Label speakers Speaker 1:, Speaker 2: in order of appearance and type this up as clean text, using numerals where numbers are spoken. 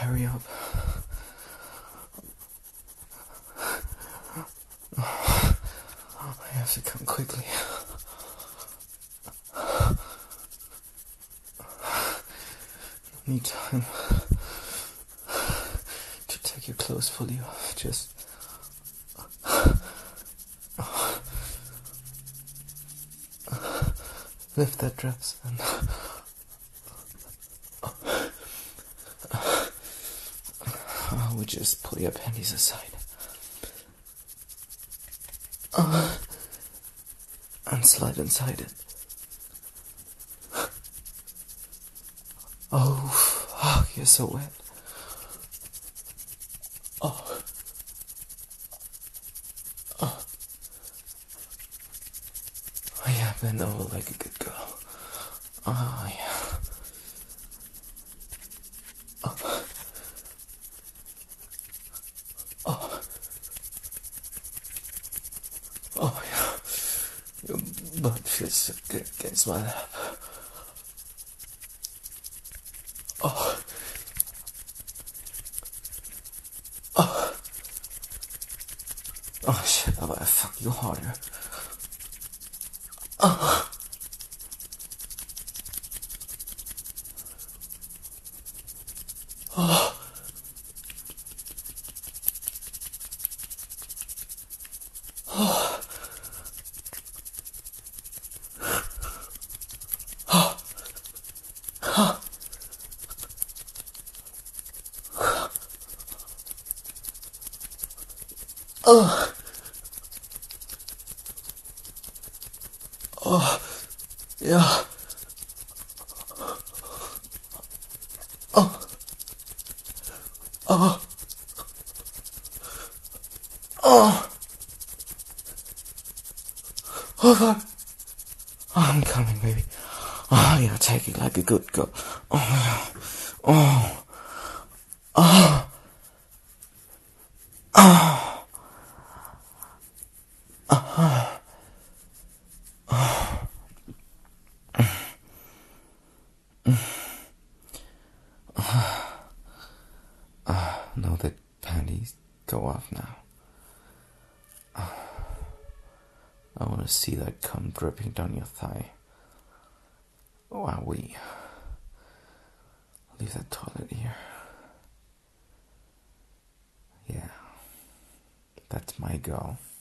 Speaker 1: hurry up. I have to come quickly. No need time to take your clothes fully off. Just lift that dress and I would just pull your panties aside. And slide inside it. Oh, you're so wet. Oh. Oh yeah, bend over like a good girl. Oh yeah. Oh. Oh. Oh yeah. Your butt feels so good against my lap. Oh. Oh. Oh shit, I gotta fuck you harder. Oh. Oh. Oh. Oh. Oh. Yeah. Oh. Oh. Oh. Oh God. I'm coming, baby. Oh, yeah, take it like a good girl. Oh, yeah. Oh. Oh. Oh. No, the panties go off now. I want to see that cum dripping down your thigh. While we leave that toilet here. Yeah, that's my girl.